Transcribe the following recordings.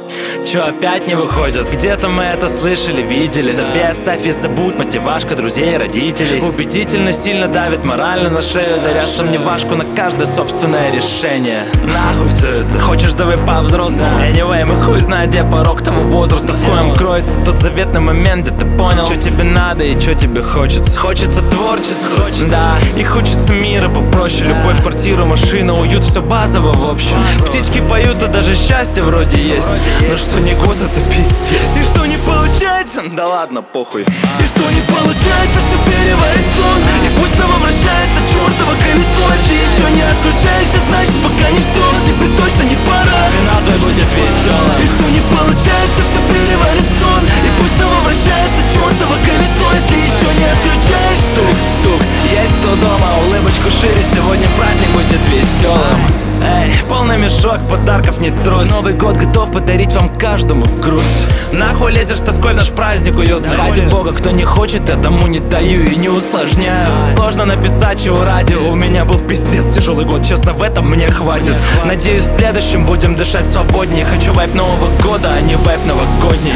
Чё, опять не выходят? Где-то мы это слышали, видели. Забей, оставь и забудь, мотивашка друзей и родителей. Убедительно сильно давит морально на шею, даря сомневашку на каждое собственное решение. Нахуй все это. Хочешь, давай по-взрослому. Anyway, мы хуй знает, где порог того возраста, в коем кроется тот заветный момент, где ты понял, что тебе надо и что тебе хочется. Хочется творчества, да, и хочется мира попроще. Любовь, квартира, машина, уют, все базово в общем. Птички поют, а даже счастье вроде есть. Но что не год, это пиздец. И что не получается? Да ладно, похуй. И что не получается, все переварит сон. И пусть снова вращается чертово колесо. Если еще не отключаешься, значит пока не все. Тебе точно не пора. Финал твой будет веселым. И что не получается, все переварит сон. И пусть снова вращается чертово колесо. Если еще не отключаешься. Тук, есть кто дома, улыбочку шире. Сегодня праздник будет веселым. Эй, полный мешок, подарков не трус. Новый год готов подарить вам каждому груз. Нахуй лезешь тоской в наш праздник уютный. Ради бога, кто не хочет, я тому не даю и не усложняю. Сложно написать, чего ради. У меня был пиздец тяжелый год, честно, в этом мне хватит. Надеюсь, в следующем будем дышать свободнее. Хочу вайп Нового года, а не вайп новогодний.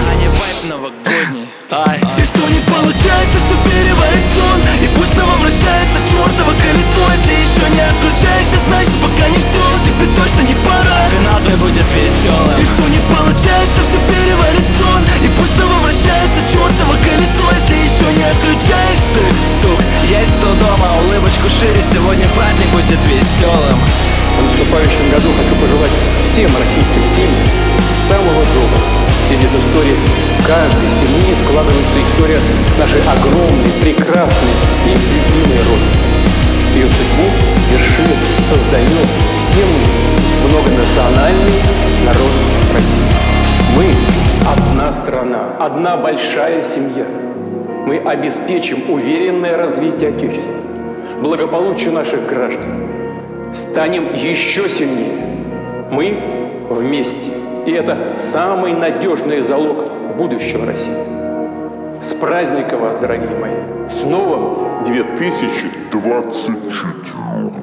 И что не получается, все переварит сон. И пусть снова вращается чертово колесо. Если еще не отключаешься, значит пока не все. Тебе точно не пора. Финал твой будет веселым. И что не получается, все переварит сон. И пусть снова вращается чертово колесо. Если еще не отключаешься. Тук, есть кто дома, улыбочку шире. Сегодня праздник будет веселым. В наступающем году хочу пожелать всем российским семьям самого доброго. Ведь из истории каждой семьи складывается история нашей огромной, прекрасной и любимой Родины. Ее судьбу вершит, создает все мы, многонациональный народ России. Мы одна страна, одна большая семья. Мы обеспечим уверенное развитие Отечества, благополучие наших граждан. Станем еще сильнее. Мы вместе. И это самый надежный залог будущего России. С праздником вас, дорогие мои! С новым 2024!